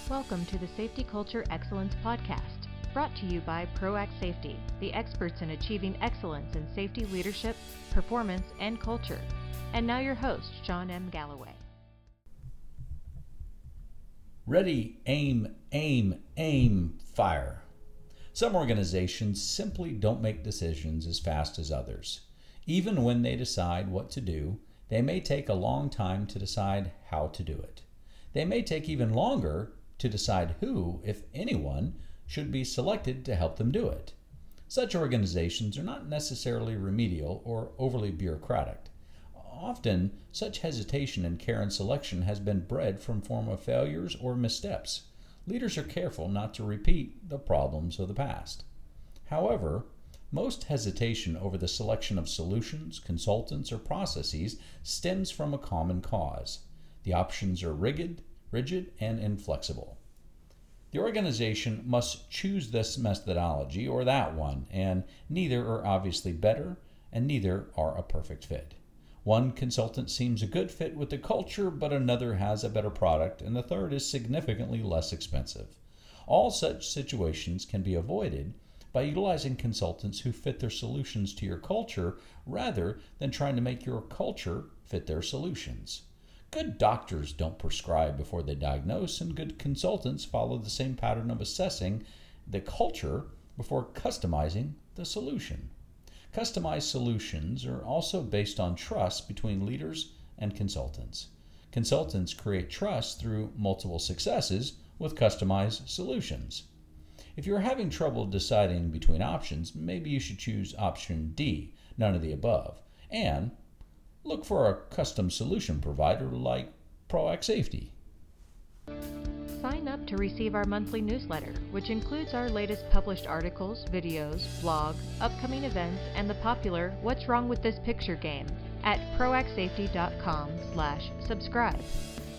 Welcome to the Safety Culture Excellence Podcast, brought to you by ProAct Safety, the experts in achieving excellence in safety leadership, performance, and culture. And now your host, John M. Galloway. Ready, aim, fire. Some organizations simply don't make decisions as fast as others. Even when they decide what to do, they may take a long time to decide how to do it. They may take even longer to decide who, if anyone, should be selected to help them do it. Such organizations are not necessarily remedial or overly bureaucratic. Often, such hesitation in care and selection has been bred from former failures or missteps. Leaders are careful not to repeat the problems of the past. However, most hesitation over the selection of solutions, consultants, or processes stems from a common cause. The options are rigid, and inflexible. The organization must choose this methodology or that one, and neither are obviously better, and neither are a perfect fit. One consultant seems a good fit with the culture, but another has a better product, and the third is significantly less expensive. All such situations can be avoided by utilizing consultants who fit their solutions to your culture rather than trying to make your culture fit their solutions. Good doctors don't prescribe before they diagnose, and good consultants follow the same pattern of assessing the culture before customizing the solution. Customized solutions are also based on trust between leaders and consultants. Consultants create trust through multiple successes with customized solutions. If you're having trouble deciding between options, maybe you should choose option D, none of the above, and look for a custom solution provider like ProAct Safety. Sign up to receive our monthly newsletter, which includes our latest published articles, videos, blog, upcoming events, and the popular What's Wrong with This Picture game at proactsafety.com/subscribe.